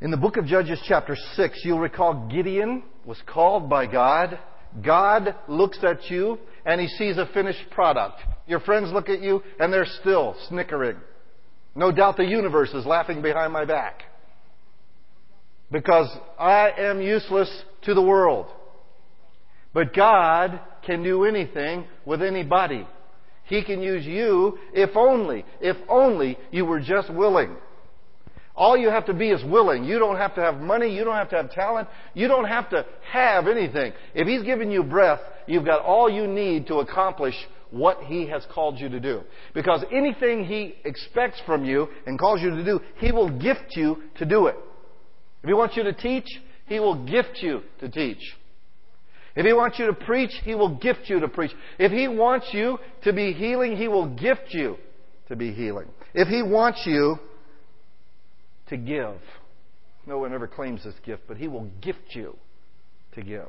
In the book of Judges chapter 6, you'll recall Gideon was called by God. God looks at you and He sees a finished product. Your friends look at you and they're still snickering. No doubt the universe is laughing behind my back. Because I am useless to the world. But God can do anything with anybody. He can use you if only you were just willing. All you have to be is willing. You don't have to have money. You don't have to have talent. You don't have to have anything. If He's given you breath, you've got all you need to accomplish what He has called you to do. Because anything He expects from you and calls you to do, He will gift you to do it. If He wants you to teach, He will gift you to teach. If He wants you to preach, He will gift you to preach. If He wants you to be healing, He will gift you to be healing. If He wants you to give, no one ever claims this gift, but He will gift you to give.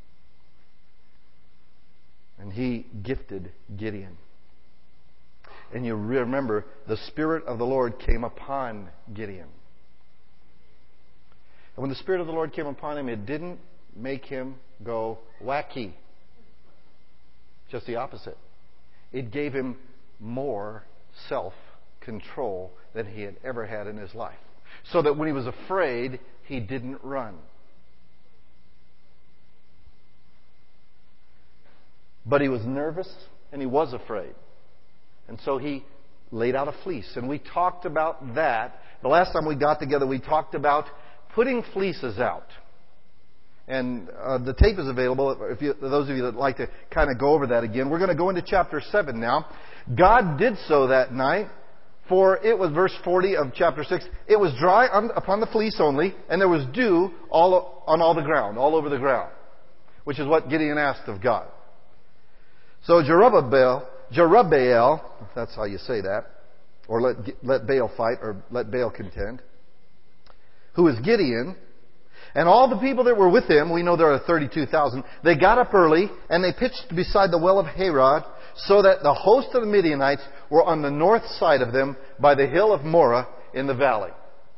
And He gifted Gideon. And you remember, the Spirit of the Lord came upon Gideon. And when the Spirit of the Lord came upon him, it didn't make him go wacky. Just the opposite. It gave him more self-control than he had ever had in his life. So that when he was afraid, he didn't run. But he was nervous and he was afraid. And so he laid out a fleece. And we talked about that. The last time we got together, we talked about putting fleeces out. And the tape is available if those of you that like to kind of go over that again. We're going to go into chapter 7 now. God did so that night, for it was verse 40 of chapter 6. It was dry upon the fleece only, and there was dew on all the ground, all over the ground, which is what Gideon asked of God. So Jerubbaal, if that's how you say that, or let Baal fight, or let Baal contend, who is Gideon, and all the people that were with him, we know there are 32,000, they got up early and they pitched beside the well of Harod, so that the host of the Midianites were on the north side of them by the hill of Moreh in the valley.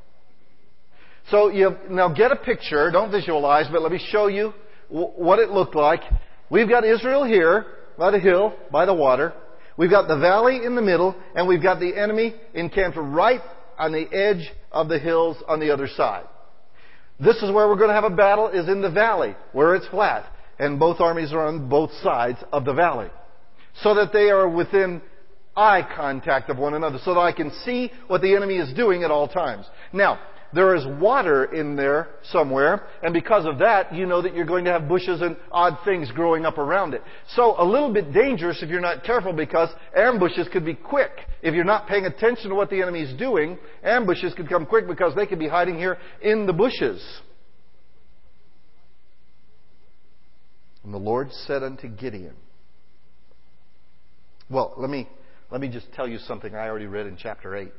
So you now get a picture, don't visualize, but let me show you what it looked like. We've got Israel here by the hill, by the water. We've got the valley in the middle, and we've got the enemy encamped right on the edge of the hills on the other side. This is where we're going to have a battle, is in the valley, where it's flat. And both armies are on both sides of the valley. So that they are within eye contact of one another. So that I can see what the enemy is doing at all times. Now, there is water in there somewhere. And because of that, you know that you're going to have bushes and odd things growing up around it. So a little bit dangerous if you're not careful, because ambushes could be quick. If you're not paying attention to what the enemy is doing, ambushes could come quick because they could be hiding here in the bushes. And the Lord said unto Gideon, well, let me just tell you something I already read in chapter 8.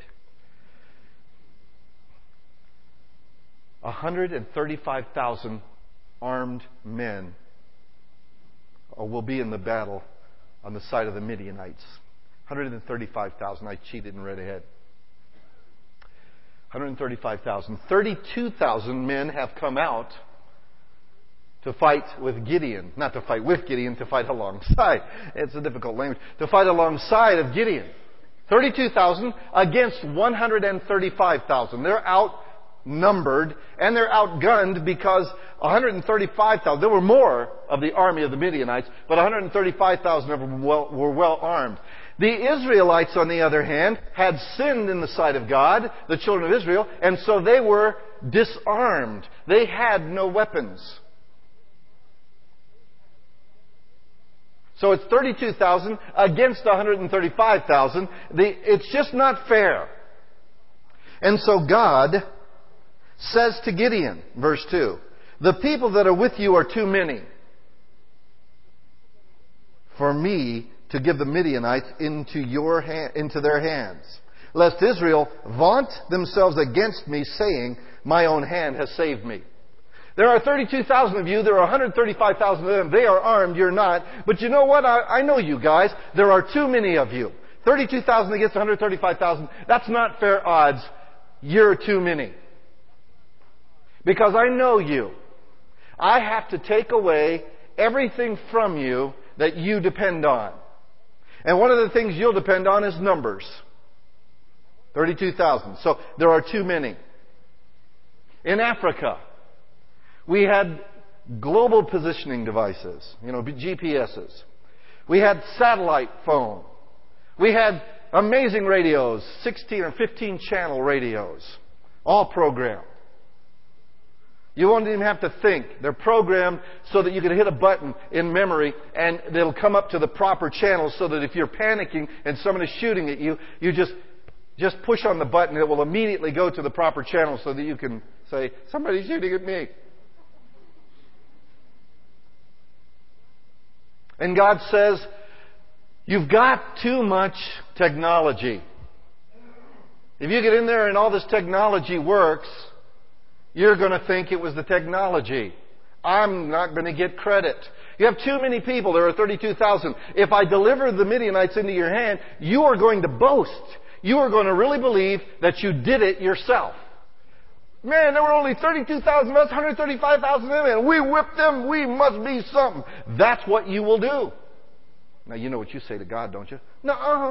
135,000 armed men will be in the battle on the side of the Midianites. 135,000. I cheated and read ahead. 135,000. 32,000 men have come out to fight with Gideon. Not to fight with Gideon, to fight alongside. It's a difficult language. To fight alongside of Gideon. 32,000 against 135,000. They're outnumbered and they're outgunned, because 135,000, there were more of the army of the Midianites, but 135,000 of them were well armed. The Israelites, on the other hand, had sinned in the sight of God, the children of Israel, and so they were disarmed. They had no weapons. So it's 32,000 against 135,000. It's just not fair. And so God says to Gideon, verse 2, the people that are with you are too many for me to give the Midianites into their hands, lest Israel vaunt themselves against me, saying, my own hand has saved me. There are 32,000 of you. There are 135,000 of them. They are armed. You're not. But you know what? I know you guys. There are too many of you. 32,000 against 135,000. That's not fair odds. You're too many. Because I know you. I have to take away everything from you that you depend on. And one of the things you'll depend on is numbers. 32,000. So there are too many. In Africa, we had global positioning devices, GPSs. We had satellite phone. We had amazing radios, 16 or 15 channel radios, all programmed. You won't even have to think. They're programmed so that you can hit a button in memory and they'll come up to the proper channel so that if you're panicking and someone is shooting at you, you just push on the button and it will immediately go to the proper channel so that you can say, somebody's shooting at me. And God says, you've got too much technology. If you get in there and all this technology works, you're going to think it was the technology. I'm not going to get credit. You have too many people. There are 32,000. If I deliver the Midianites into your hand, you are going to boast. You are going to really believe that you did it yourself. Man, there were only 32,000 of us, 135,000 of them, and we whipped them. We must be something. That's what you will do. Now, you know what you say to God, don't you? No,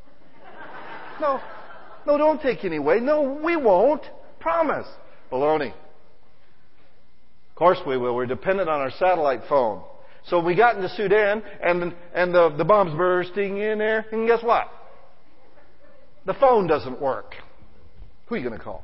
don't take any away. No, we won't. Promise. Baloney. Of course we will. We're dependent on our satellite phone. So we got into Sudan, and the bombs bursting in there, and guess what? The phone doesn't work. Who are you going to call?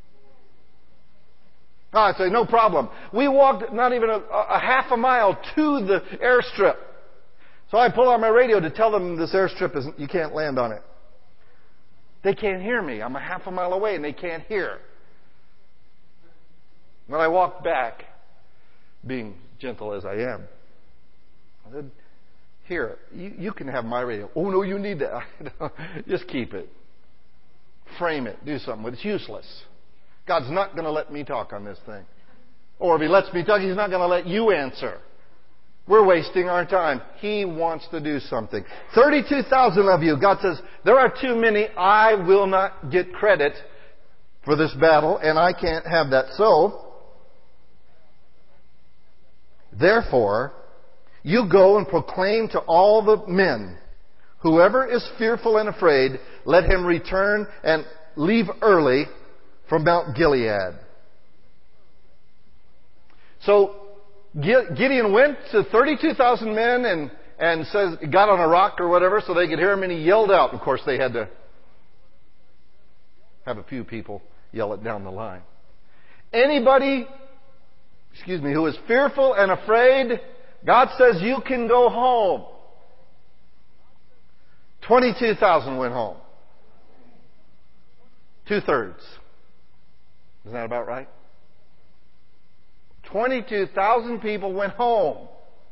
I'd say, no problem. We walked not even a half a mile to the airstrip. So I pull out my radio to tell them this airstrip you can't land on it. They can't hear me. I'm a half a mile away and they can't hear. When I walked back, being gentle as I am, I said, here, you can have my radio. Oh, no, you need that. Just keep it. Frame it. Do something with it. It's useless. God's not going to let me talk on this thing. Or if He lets me talk, He's not going to let you answer. We're wasting our time. He wants to do something. 32,000 of you. God says, there are too many. I will not get credit for this battle, and I can't have that. So, therefore, you go and proclaim to all the men, whoever is fearful and afraid, let him return and leave early from Mount Gilead. So Gideon went to 32,000 men and says, got on a rock or whatever so they could hear him, and he yelled out. Of course, they had to have a few people yell it down the line. Anybody, who is fearful and afraid, God says you can go home. 22,000 went home. 2/3. Isn't that about right? 22,000 people went home.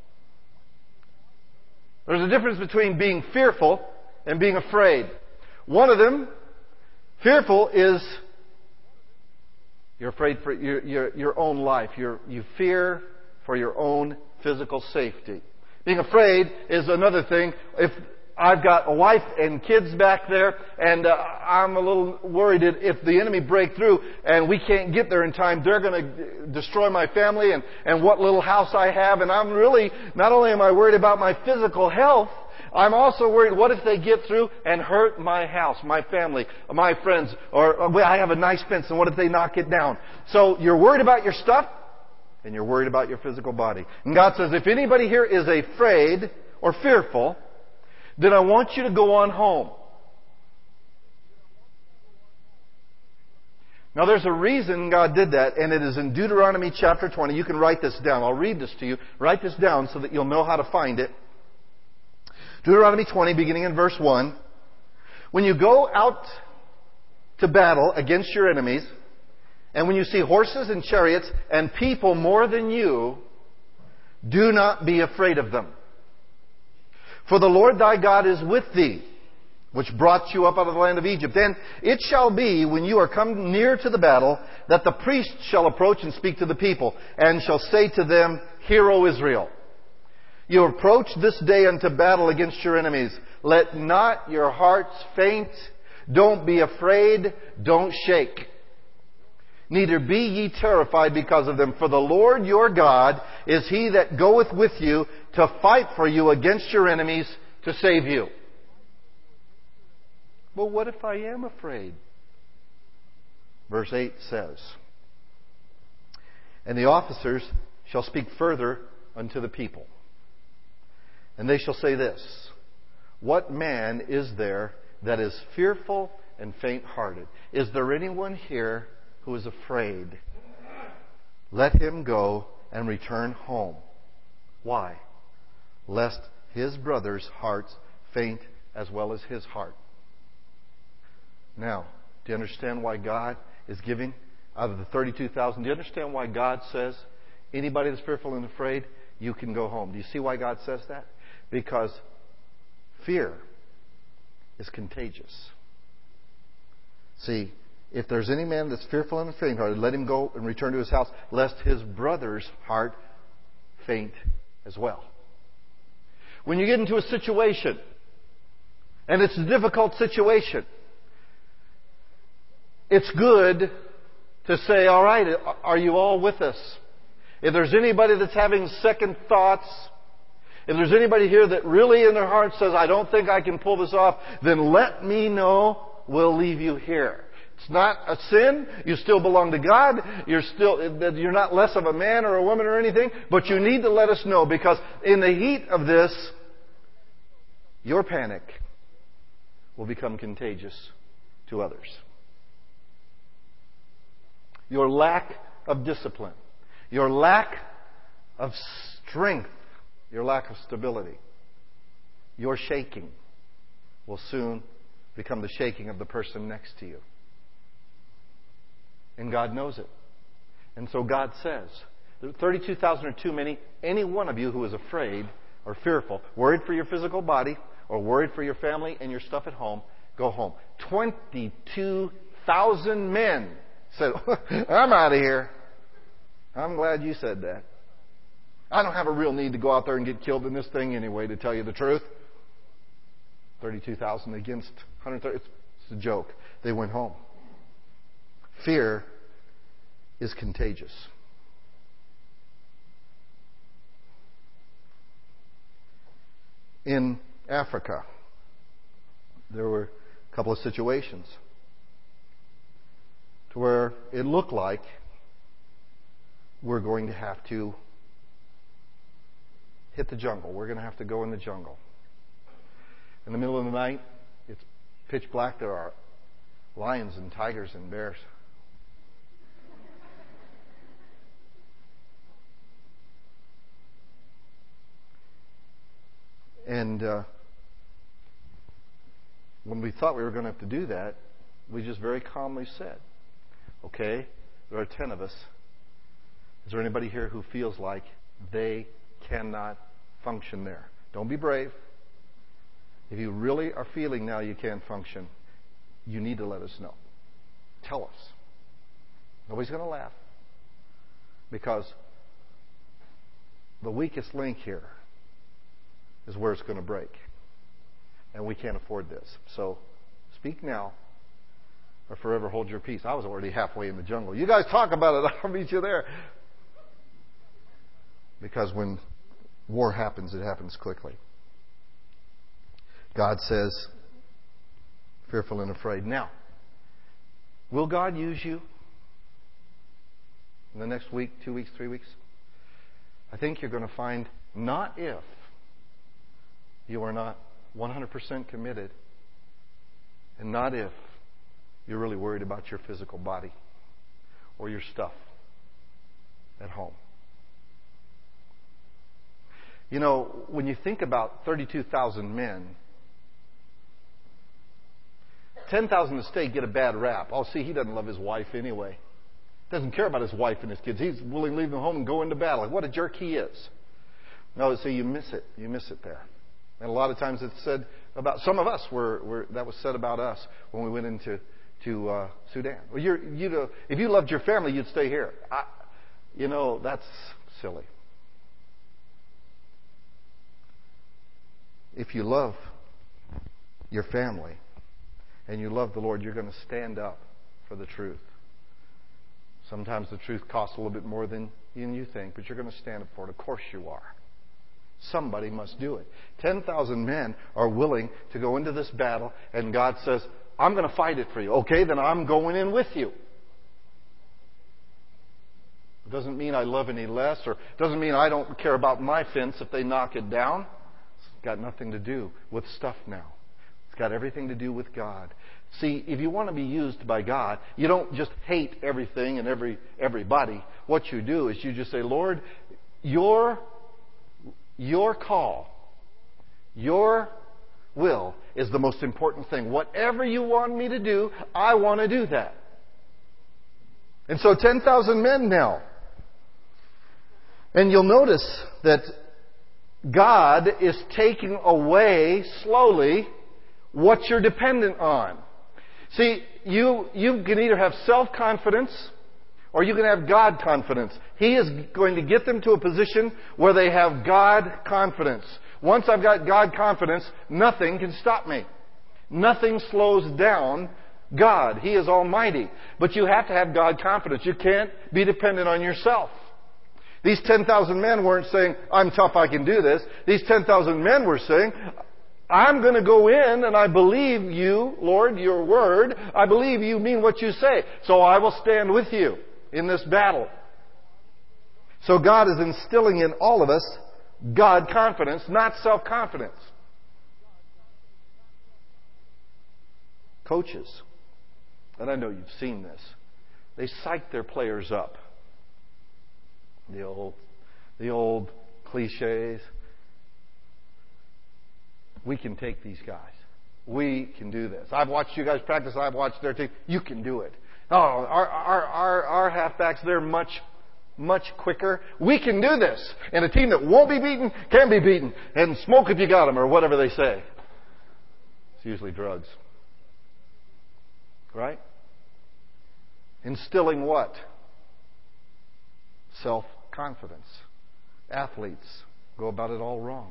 There's a difference between being fearful and being afraid. One of them, fearful, is you're afraid for your own life. You fear for your own physical safety. Being afraid is another thing. If I've got a wife and kids back there, and I'm a little worried that if the enemy break through and we can't get there in time, they're going to destroy my family and what little house I have. And I'm really, not only am I worried about my physical health, I'm also worried, what if they get through and hurt my house, my family, my friends, or I have a nice fence, and what if they knock it down? So you're worried about your stuff, and you're worried about your physical body. And God says, if anybody here is afraid or fearful, then I want you to go on home. Now there's a reason God did that, and it is in Deuteronomy chapter 20. You can write this down. I'll read this to you. Write this down so that you'll know how to find it. Deuteronomy 20, beginning in verse 1. When you go out to battle against your enemies, and when you see horses and chariots and people more than you, do not be afraid of them. For the Lord thy God is with thee, which brought you up out of the land of Egypt. And it shall be, when you are come near to the battle, that the priest shall approach and speak to the people, and shall say to them, Hear, O Israel, you approach this day unto battle against your enemies. Let not your hearts faint. Don't be afraid. Don't shake. Neither be ye terrified because of them. For the Lord your God is He that goeth with you to fight for you against your enemies to save you. Well, what if I am afraid? Verse 8 says, And the officers shall speak further unto the people. And they shall say this, What man is there that is fearful and faint-hearted? Is there anyone here who is afraid? Let him go and return home. Why? Lest his brother's hearts faint as well as his heart. Now, do you understand why God is giving out of the 32,000? Do you understand why God says, anybody that's fearful and afraid, you can go home? Do you see why God says that? Because fear is contagious. See, if there's any man that's fearful and faint-hearted, let him go and return to his house, lest his brother's heart faint as well. When you get into a situation, and it's a difficult situation, it's good to say, all right, are you all with us? If there's anybody that's having second thoughts, if there's anybody here that really in their heart says, I don't think I can pull this off, then let me know. We'll leave you here. It's not a sin. You still belong to God. You're not less of a man or a woman or anything, but you need to let us know, because in the heat of this, your panic will become contagious to others. Your lack of discipline, your lack of strength, your lack of stability, your shaking will soon become the shaking of the person next to you. And God knows it. And so God says, 32,000 are too many. Any one of you who is afraid or fearful, worried for your physical body, or worried for your family and your stuff at home, go home. 22,000 men said, I'm out of here. I'm glad you said that. I don't have a real need to go out there and get killed in this thing anyway, to tell you the truth. 32,000 against 130. It's a joke. They went home. Fear is contagious. In Africa, there were a couple of situations to where it looked like we're going to have to hit the jungle. We're going to have to go in the jungle. In the middle of the night, it's pitch black. There are lions and tigers and bears. And when we thought we were going to have to do that, we just very calmly said, okay, there are 10 of us. Is there anybody here who feels like they cannot function there? Don't be brave. If you really are feeling now you can't function, you need to let us know. Tell us. Nobody's going to laugh. Because the weakest link here is where it's going to break. And we can't afford this. So speak now or forever hold your peace. I was already halfway in the jungle. You guys talk about it. I'll meet you there. Because when war happens, it happens quickly. God says, fearful and afraid. Now, will God use you in the next week, 2 weeks, 3 weeks? I think you're going to find, not if you are not 100% committed, and not if you're really worried about your physical body or your stuff at home. You know, when you think about 32,000 men, 10,000 in the state get a bad rap. Oh, see, he doesn't love his wife anyway. Doesn't care about his wife and his kids. He's willing to leave them home and go into battle. Like, what a jerk he is. No, see, you miss it. You miss it there. And a lot of times it's said about some of us. That was said about us when we went into Sudan. Well, if you loved your family, you'd stay here. That's silly. If you love your family and you love the Lord, you're going to stand up for the truth. Sometimes the truth costs a little bit more than you think, but you're going to stand up for it. Of course you are. Somebody must do it. 10,000 men are willing to go into this battle, and God says, I'm going to fight it for you. Okay, then I'm going in with you. It doesn't mean I love any less, or it doesn't mean I don't care about my fence if they knock it down. It's got nothing to do with stuff now. It's got everything to do with God. See, if you want to be used by God, you don't just hate everything and everybody. What you do is you just say, Lord, your call, your will is the most important thing. Whatever you want me to do, I want to do that. And so 10,000 men now. And you'll notice that God is taking away slowly what you're dependent on. See, you can either have self-confidence or you can have God confidence. He is going to get them to a position where they have God confidence. Once I've got God confidence, nothing can stop me. Nothing slows down God. He is almighty. But you have to have God confidence. You can't be dependent on yourself. These 10,000 men weren't saying, I'm tough, I can do this. These 10,000 men were saying, I'm going to go in and I believe you, Lord, your word. I believe you mean what you say. So I will stand with you in this battle. So God is instilling in all of us God confidence, not self-confidence. Coaches, and I know you've seen this, they psych their players up. The old cliches. We can take these guys. We can do this. I've watched you guys practice. I've watched their team. You can do it. Oh, our halfbacks, they're much quicker. We can do this. And a team that won't be beaten can be beaten. And smoke if you got them, or whatever they say. It's usually drugs. Right? Instilling what? Self-confidence. Athletes go about it all wrong.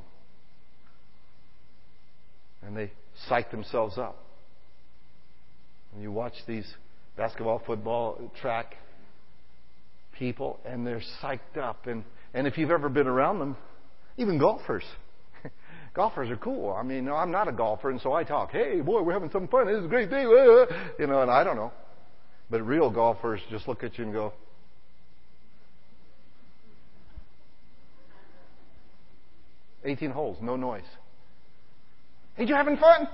And they psych themselves up. And you watch these basketball, football, track people, and they're psyched up. And if you've ever been around them, even golfers. Golfers are cool. I mean, I'm not a golfer, and so I talk. Hey, boy, we're having some fun. This is a great day. You know, and I don't know. But real golfers just look at you and go, 18 holes, no noise. Hey, you having fun?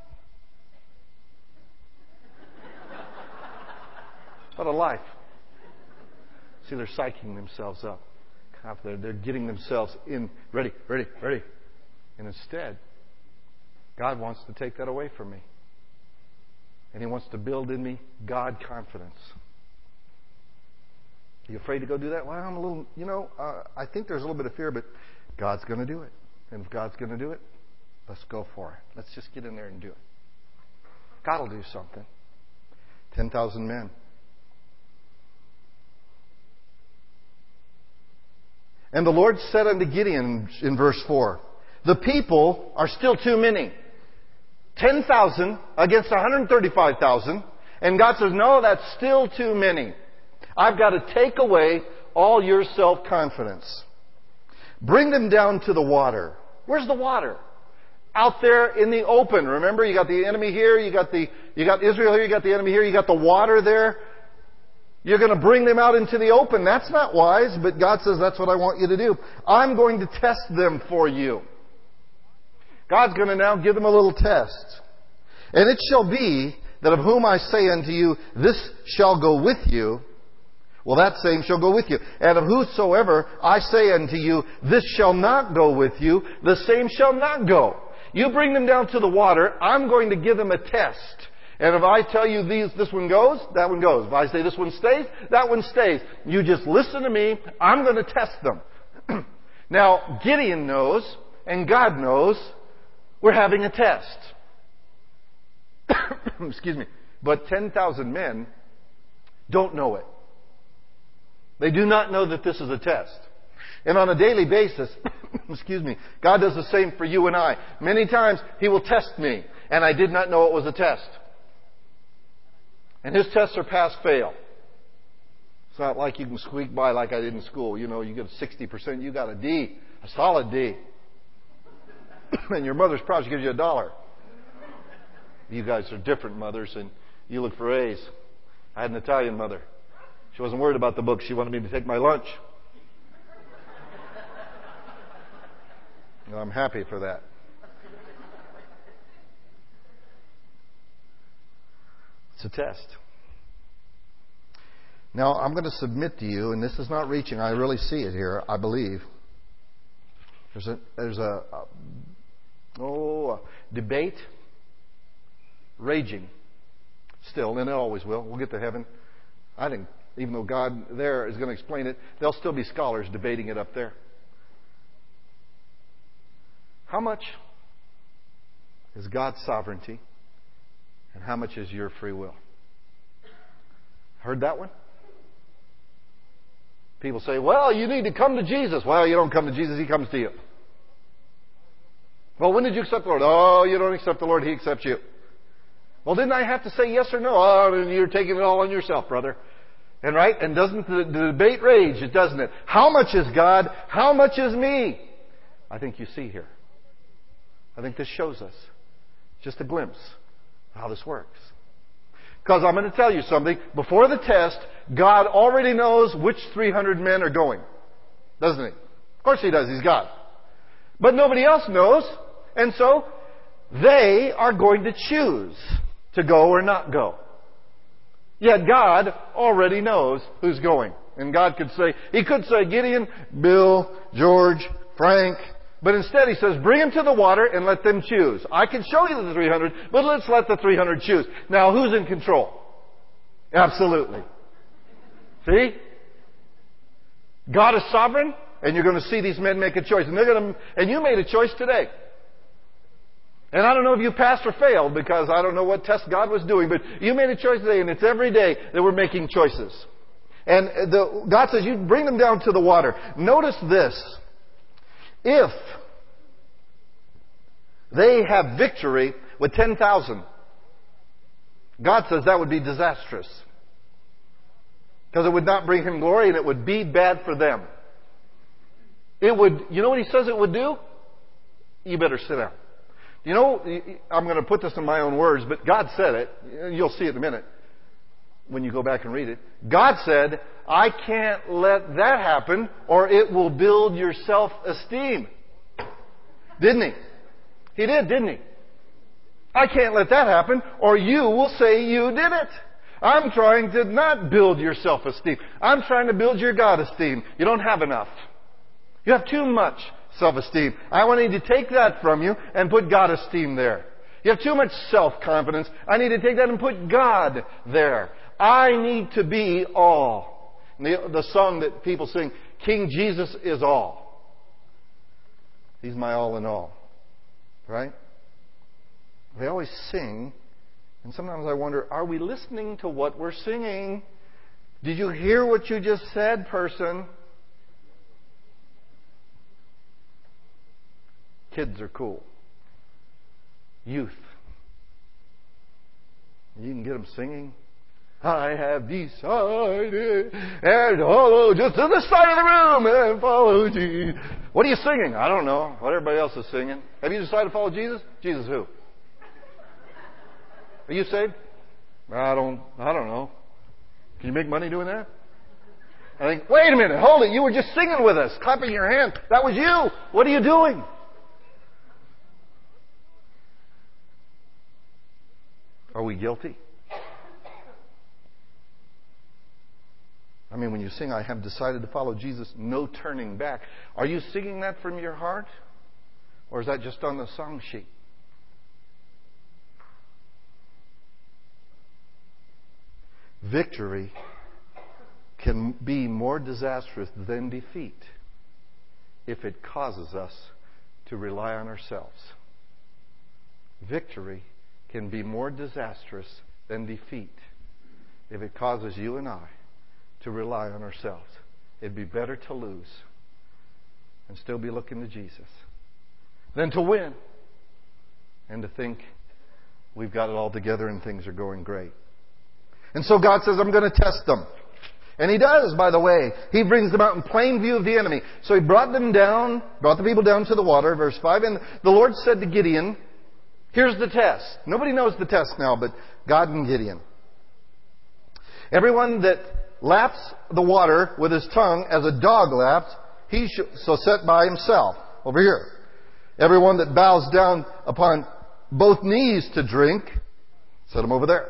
What a life. See, they're psyching themselves up. They're getting themselves in, ready. And instead, God wants to take that away from me. And He wants to build in me God confidence. Are you afraid to go do that? Well, I'm a little, I think there's a little bit of fear, but God's going to do it. And if God's going to do it, let's go for it. Let's just get in there and do it. God will do something. 10,000 men. And the Lord said unto Gideon in verse 4, the people are still too many. 10,000 against 135,000. And God says, no, that's still too many. I've got to take away all your self-confidence. Bring them down to the water. Where's the water? Out there in the open. Remember, you got the enemy here, you got Israel here, you got the enemy here, you got the water there. You're going to bring them out into the open. That's not wise, but God says that's what I want you to do. I'm going to test them for you. God's going to now give them a little test. And it shall be that of whom I say unto you, this shall go with you, well, that same shall go with you. And of whosoever I say unto you, this shall not go with you, the same shall not go. You bring them down to the water, I'm going to give them a test. And if I tell you this one goes, that one goes. If I say this one stays, that one stays. You just listen to me. I'm going to test them. Now, Gideon knows, and God knows, we're having a test. Excuse me. But 10,000 men don't know it. They do not know that this is a test. And on a daily basis, excuse me, God does the same for you and I. Many times He will test me, and I did not know it was a test. And His tests are pass-fail. It's not like you can squeak by like I did in school. You know, you get a 60%, you got a D, a solid D. And your mother's proud, she gives you $1. You guys are different mothers, and you look for A's. I had an Italian mother. She wasn't worried about the books. She wanted me to take my lunch. And I'm happy for that. It's a test. Now, I'm going to submit to you, and this is not reaching. I really see it here, I believe. There's a debate raging still, and it always will. We'll get to heaven. I think even though God there is going to explain it, there'll still be scholars debating it up there. How much is God's sovereignty and how much is your free will? Heard that one? People say, well, you need to come to Jesus. Well, you don't come to Jesus, He comes to you. Well, when did you accept the Lord? Oh, you don't accept the Lord, He accepts you. Well, didn't I have to say yes or no? Oh, you're taking it all on yourself, brother. And right? And doesn't the debate rage, doesn't it? How much is God? How much is me? I think you see here. I think this shows us just a glimpse of how this works. Because I'm going to tell you something. Before the test, God already knows which 300 men are going. Doesn't He? Of course He does. He's God. But nobody else knows. And so, they are going to choose to go or not go. Yet God already knows who's going. And God could say, He could say Gideon, Bill, George, Frank. But instead He says, bring them to the water and let them choose. I can show you the 300, but let's let the 300 choose. Now, who's in control? Absolutely. See? God is sovereign, and you're going to see these men make a choice. And you made a choice today. And I don't know if you passed or failed, because I don't know what test God was doing, but you made a choice today, and it's every day that we're making choices. And God says, you bring them down to the water. Notice this. If they have victory with 10,000, God says that would be disastrous. Because it would not bring Him glory and it would be bad for them. It would, you know what He says it would do? You better sit down. You know, I'm going to put this in my own words, but God said it. You'll see it in a minute when you go back and read it. God said, I can't let that happen or it will build your self-esteem. Didn't He? He did, didn't He? I can't let that happen or you will say you did it. I'm trying to not build your self-esteem. I'm trying to build your God-esteem. You don't have enough. You have too much self-esteem. I want to take that from you and put God-esteem there. You have too much self-confidence. I need to take that and put God there. I need to be all. The song that people sing, King Jesus is all. He's my all in all. Right? They always sing, and sometimes I wonder, are we listening to what we're singing? Did you hear what you just said, person? Kids are cool. Youth. You can get them singing. I have decided and follow just to the side of the room and follow Jesus. What are you singing? I don't know. What everybody else is singing. Have you decided to follow Jesus? Jesus who? Are you saved? I don't know. Can you make money doing that? I think, wait a minute, hold it. You were just singing with us, clapping your hands. That was you. What are you doing? Are we guilty? I mean, when you sing, I have decided to follow Jesus, no turning back. Are you singing that from your heart? Or is that just on the song sheet? Victory can be more disastrous than defeat if it causes us to rely on ourselves. Victory can be more disastrous than defeat if it causes you and I to rely on ourselves. It'd be better to lose and still be looking to Jesus than to win and to think we've got it all together and things are going great. And so God says, I'm going to test them. And he does, by the way. He brings them out in plain view of the enemy. So he brought the people down to the water, verse 5. And the Lord said to Gideon, here's the test. Nobody knows the test now, but God and Gideon. Everyone that laps the water with his tongue as a dog laps, he shall set by himself. Over here. Everyone that bows down upon both knees to drink, set him over there.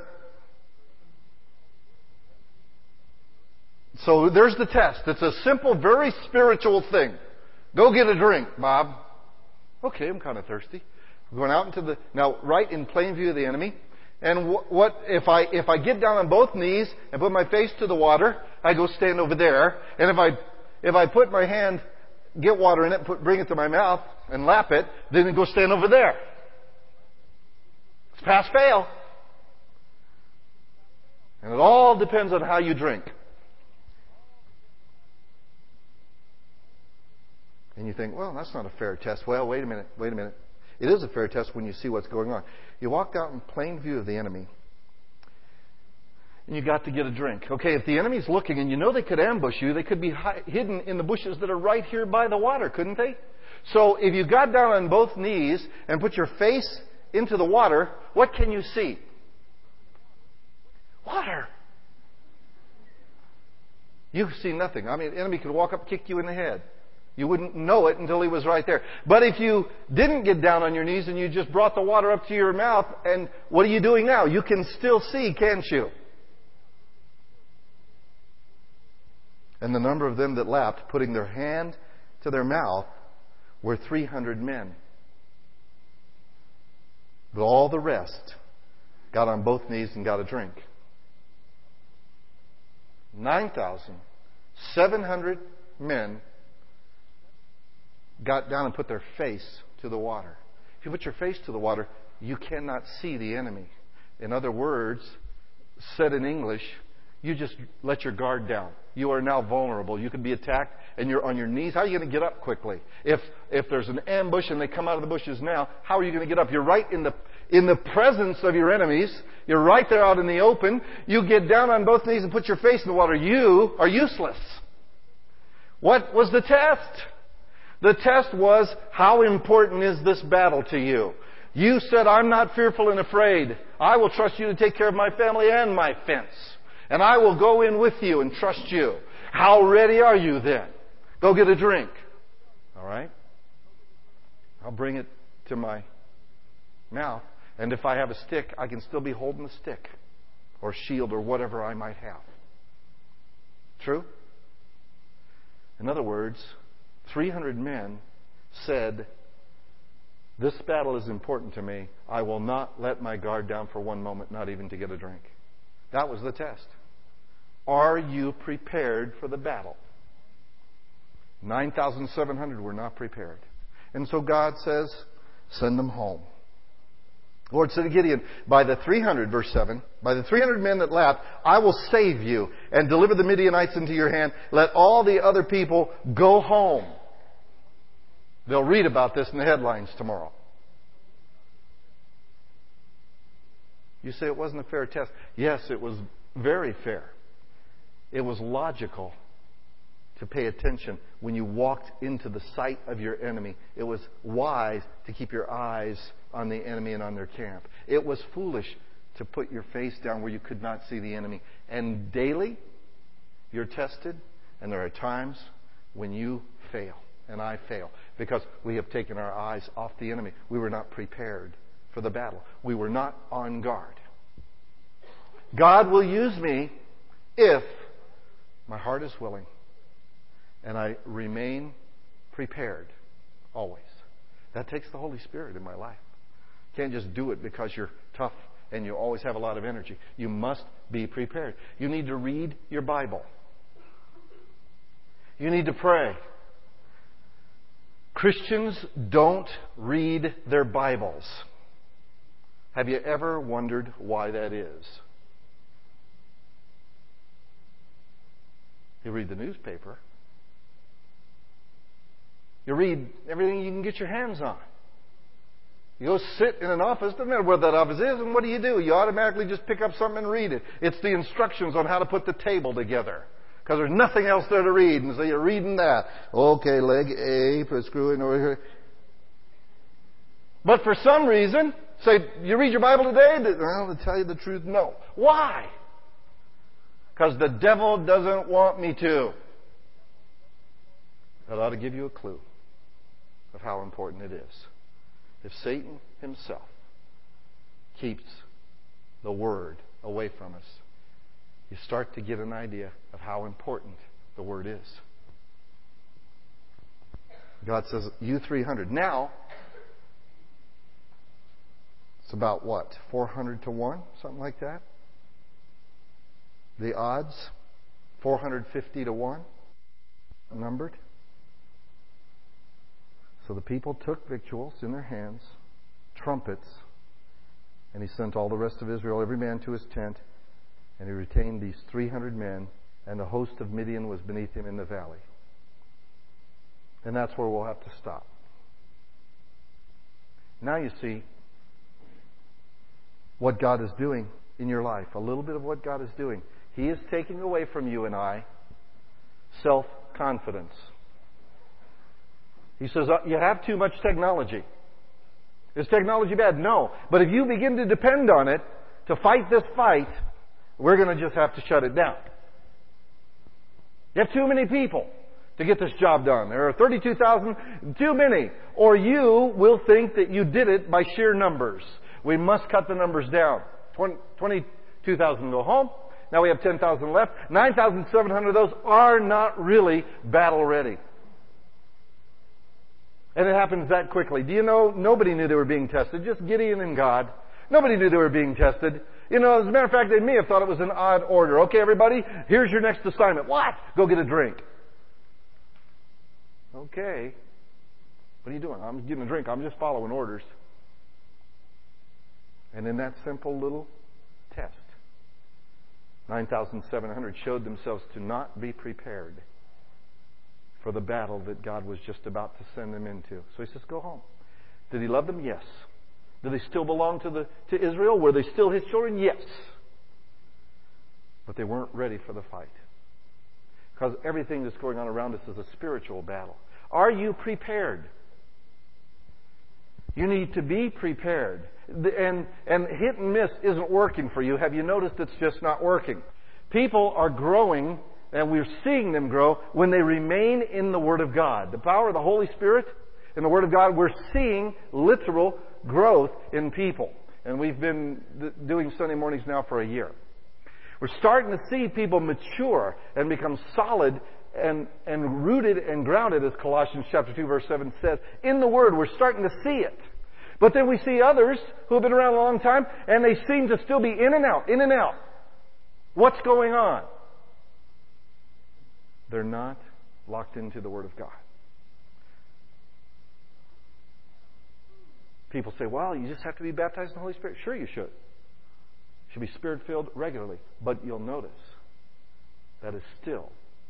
So there's the test. It's a simple, very spiritual thing. Go get a drink, Bob. Okay, I'm kind of thirsty. We're going out into now right in plain view of the enemy. And what if I get down on both knees and put my face to the water, I go stand over there. And if I put my hand, get water in it, bring it to my mouth and lap it, then I go stand over there. It's pass fail. And it all depends on how you drink. And you think, well, that's not a fair test. Well, wait a minute. It is a fair test when you see what's going on. You walked out in plain view of the enemy, and you got to get a drink. Okay, if the enemy's looking, and you know they could ambush you, they could be hidden in the bushes that are right here by the water, couldn't they? So if you got down on both knees and put your face into the water, what can you see? Water. You see nothing. I mean, the enemy could walk up and kick you in the head. You wouldn't know it until he was right there. But if you didn't get down on your knees and you just brought the water up to your mouth, and what are you doing now? You can still see, can't you? And the number of them that lapped, putting their hand to their mouth, were 300 men. But all the rest got on both knees and got a drink. 9,700 men got down and put their face to the water. If you put your face to the water, you cannot see the enemy. In other words, said in English, you just let your guard down. You are now vulnerable. You can be attacked and you're on your knees. How are you going to get up quickly? If there's an ambush and they come out of the bushes now, how are you going to get up? You're right in the presence of your enemies. You're right there out in the open. You get down on both knees and put your face in the water. You are useless. What was the test? The test was, how important is this battle to you? You said, I'm not fearful and afraid. I will trust you to take care of my family and my fence. And I will go in with you and trust you. How ready are you then? Go get a drink. All right? I'll bring it to my mouth. And if I have a stick, I can still be holding the stick or shield or whatever I might have. True? In other words, 300 men said, this battle is important to me. I will not let my guard down for one moment, not even to get a drink. That was the test. Are you prepared for the battle? 9,700 were not prepared. And so God says, send them home. The Lord said to Gideon, by the 300, verse 7, by the 300 men that lapped, I will save you and deliver the Midianites into your hand. Let all the other people go home. They'll read about this in the headlines tomorrow. You say it wasn't a fair test. Yes, it was very fair. It was logical to pay attention when you walked into the sight of your enemy. It was wise to keep your eyes on the enemy and on their camp. It was foolish to put your face down where you could not see the enemy. And daily, you're tested, and there are times when you fail, and I fail, because we have taken our eyes off the enemy. We were not prepared for the battle. We were not on guard. God will use me if my heart is willing and I remain prepared always. That takes the Holy Spirit in my life. You can't just do it because you're tough and you always have a lot of energy. You must be prepared. You need to read your Bible. You need to pray. Christians don't read their Bibles. Have you ever wondered why that is? You read the newspaper. You read everything you can get your hands on. You go sit in an office, doesn't matter where that office is, and what do? You automatically just pick up something and read it. It's the instructions on how to put the table together. Because there's nothing else there to read. And so you're reading that. Okay, leg A, put a screw in over here. But for some reason, say, you read your Bible today? Well, to tell you the truth, no. Why? Because the devil doesn't want me to. That ought to give you a clue of how important it is. If Satan himself keeps the Word away from us, you start to get an idea of how important the Word is. God says, you 300. Now, it's about what? 400 to 1? Something like that? The odds? 450 to 1? Numbered? So the people took victuals in their hands, trumpets, and he sent all the rest of Israel, every man to his tent, and he retained these 300 men, and the host of Midian was beneath him in the valley. And that's where we'll have to stop. Now you see what God is doing in your life. A little bit of what God is doing. He is taking away from you and I self-confidence. He says, you have too much technology. Is technology bad? No. But if you begin to depend on it to fight this fight, we're going to just have to shut it down. You have too many people to get this job done. There are 32,000, too many. Or you will think that you did it by sheer numbers. We must cut the numbers down. 22,000 go home. Now we have 10,000 left. 9,700 of those are not really battle ready. And it happens that quickly. Do you know, nobody knew they were being tested. Just Gideon and God. Nobody knew they were being tested. You know, as a matter of fact, they may have thought it was an odd order. Okay, everybody, here's your next assignment. What? Go get a drink. Okay. What are you doing? I'm getting a drink. I'm just following orders. And in that simple little test, 9,700 showed themselves to not be prepared for the battle that God was just about to send them into. So he says, go home. Did he love them? Yes. Do they still belong to Israel? Were they still his children? Yes. But they weren't ready for the fight. Because everything that's going on around us is a spiritual battle. Are you prepared? You need to be prepared. And hit and miss isn't working for you. Have you noticed it's just not working? People are growing, and we're seeing them grow when they remain in the Word of God. The power of the Holy Spirit in the Word of God, we're seeing literal growth in people. And we've been doing Sunday mornings now for a year. We're starting to see people mature and become solid and rooted and grounded, as Colossians chapter 2 verse 7 says. In the Word, we're starting to see it. But then we see others who have been around a long time, and they seem to still be in and out, in and out. What's going on? They're not locked into the Word of God. People say, well, you just have to be baptized in the Holy Spirit. Sure you should. You should be Spirit-filled regularly. But you'll notice that is still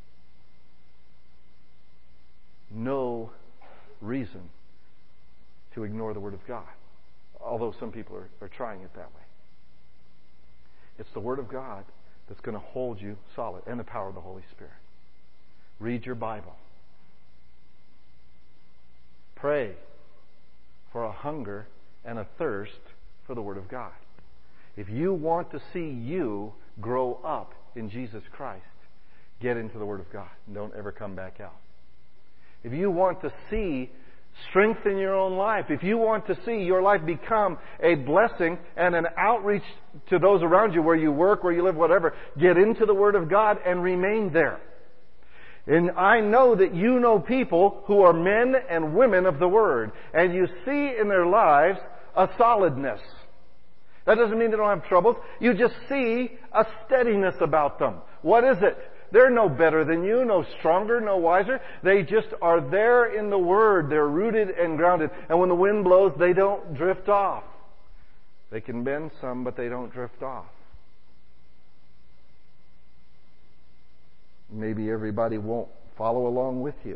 no reason to ignore the Word of God. Although some people are trying it that way. It's the Word of God that's going to hold you solid, and the power of the Holy Spirit. Read your Bible. Pray for a hunger and a thirst for the Word of God. If you want to see you grow up in Jesus Christ, get into the Word of God and don't ever come back out. If you want to see strength in your own life, if you want to see your life become a blessing and an outreach to those around you, where you work, where you live, whatever, get into the Word of God and remain there. And I know that you know people who are men and women of the Word, and you see in their lives a solidness. That doesn't mean they don't have troubles. You just see a steadiness about them. What is it? They're no better than you, no stronger, no wiser. They just are there in the Word. They're rooted and grounded. And when the wind blows, they don't drift off. They can bend some, but they don't drift off. Maybe everybody won't follow along with you.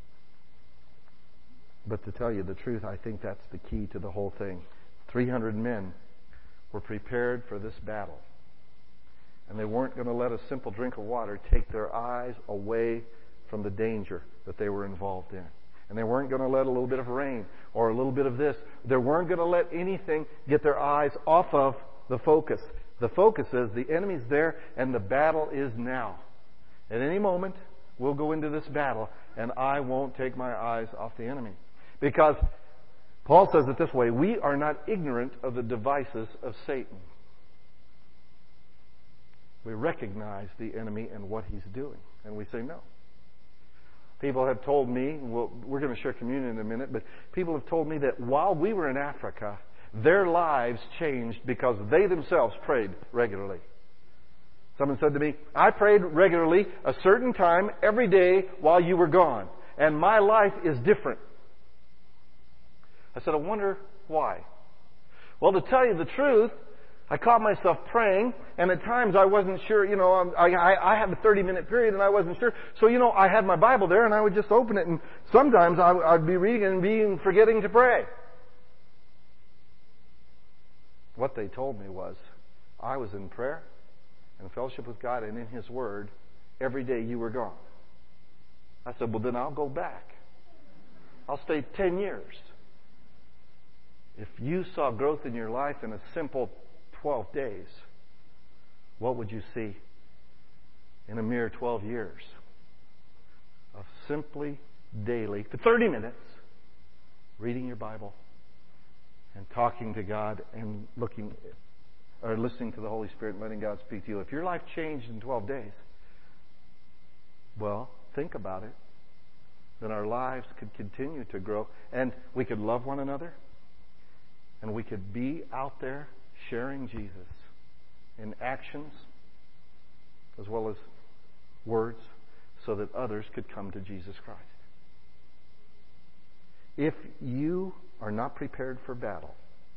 But to tell you the truth, I think that's the key to the whole thing. 300 men were prepared for this battle. And they weren't going to let a simple drink of water take their eyes away from the danger that they were involved in. And they weren't going to let a little bit of rain or a little bit of this. They weren't going to let anything get their eyes off of the focus. The focus is the enemy's there and the battle is now. At any moment, we'll go into this battle and I won't take my eyes off the enemy. Because Paul says it this way, we are not ignorant of the devices of Satan. We recognize the enemy and what he's doing. And we say no. People have told me, well, we're going to share communion in a minute, but people have told me that while we were in Africa, their lives changed because they themselves prayed regularly. Someone said to me, I prayed regularly a certain time every day while you were gone, and my life is different. I said, I wonder why. Well, to tell you the truth, I caught myself praying, and at times I wasn't sure, I had a 30-minute period and I wasn't sure. So, I had my Bible there and I would just open it, and sometimes I'd be reading and forgetting to pray. What they told me was, I was in prayer and fellowship with God and in His Word every day you were gone. I said, well, then I'll go back. I'll stay 10 years. If you saw growth in your life in a simple 12 days, what would you see in a mere 12 years of simply daily, for 30 minutes, reading your Bible and talking to God and listening to the Holy Spirit and letting God speak to you? If your life changed in 12 days, well, think about it. Then our lives could continue to grow and we could love one another and we could be out there sharing Jesus in actions as well as words so that others could come to Jesus Christ. If you are not prepared for battle,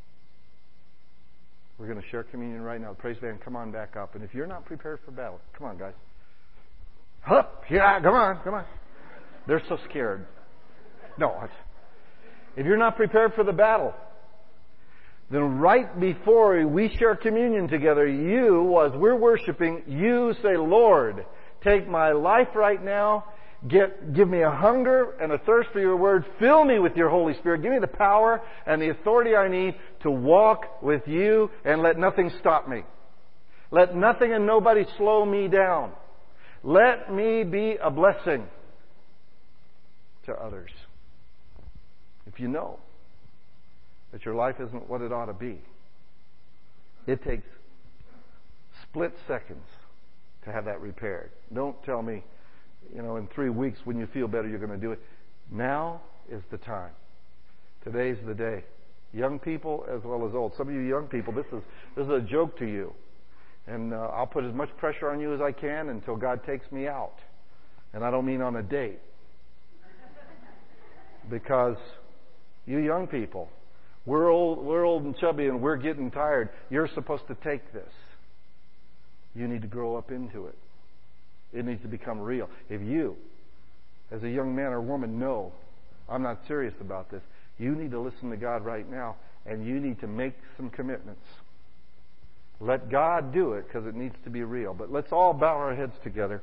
we're going to share communion right now. The praise band, come on back up. And if you're not prepared for battle, come on, guys. Up, yeah, come on. They're so scared. No, if you're not prepared for the battle, then right before we share communion together, as we're worshiping, you say, Lord, take my life right now. Give me a hunger and a thirst for your word. Fill me with your Holy Spirit. Give me the power and the authority I need to walk with you, and let nothing stop me. Let nothing and nobody slow me down. Let me be a blessing to others. If you know that your life isn't what it ought to be, it takes split seconds to have that repaired. Don't tell me, in 3 weeks when you feel better you're going to do it. Now is the time. Today's the day. Young people as well as old. Some of you young people, this is a joke to you. And I'll put as much pressure on you as I can until God takes me out. And I don't mean on a date. Because you young people, we're old and chubby and we're getting tired. You're supposed to take this. You need to grow up into it. It needs to become real. If you, as a young man or woman, know I'm not serious about this, you need to listen to God right now, and you need to make some commitments. Let God do it, because it needs to be real. But let's all bow our heads together.